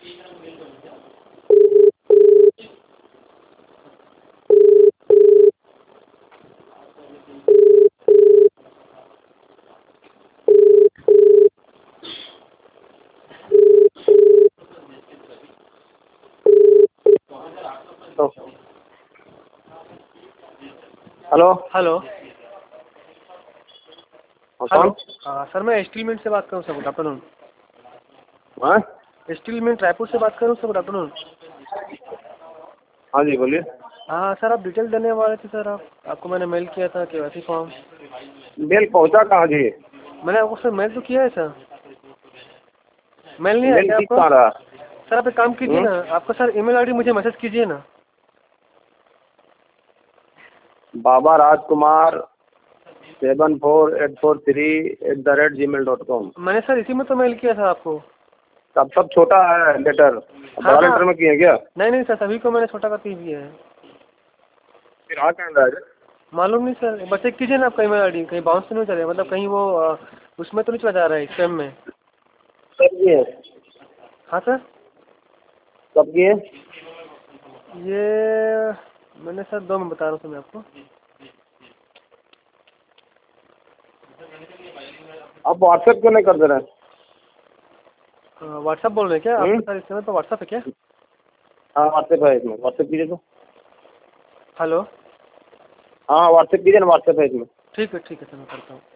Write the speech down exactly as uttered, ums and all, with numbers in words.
Hello hello कौन? Hello हाँ sir, मैं स्टील मिंट से बात करूँ सर। Good afternoon. हाँ स्टील मिंट रायपुर से बात करूँ सर। Good afternoon. हाँ जी बोलिए। हाँ सर, आप डिटेल देने वाले थे सर। आप आपको मैंने मेल किया था केवाईसी फॉर्म। मेल पहुंचा कहाँ जी? मैंने आपको सर मेल तो किया है सर। मेल नहीं आया मेल क्या ठीक आपको? कहाँ रहा? सर आप एक काम कीजिए हम्म? ना, आपका सर ईमेल आईडी मुझे मैसेज कीजिए ना। Baba Rajkumar seven four eight four three eight the rate Gmail dot com. मैंने सर इसी में तो मेल किया था आपको। तब सब छोटा है लेटर, हाँ बड़ा हाँ। लेटर में किए क्या? नहीं नहीं सर, सभी को मैंने छोटा करके दिया है। फिर आ कहाँ रहा है? मालूम नहीं सर, बस चेक कीजिए ना आपका ईमेल आईडी, कहीं बाउंस तो नहीं चले, मतलब कहीं वो अ, उसमें तो नहीं चला जा रहा है स्पैम में। कब किए? हाँ सर। कब किए? ये मैंने सर दो में बता रहा हूँ सर मैं आपको। आप व्हाट्सएप क्यों नहीं कर दे रहे हैं? व्हाट्सअप बोल रहे हैं क्या हम्म? आपका सर? इस समय पर व्हाट्सअप है क्या? हाँ व्हाट्सएप है इसमें, व्हाट्सएप कीजिए तो। हेलो। हाँ व्हाट्सएप कीजिए ना, व्हाट्सएप है इसमें। ठीक है ठीक है सर, मैं करता हूँ।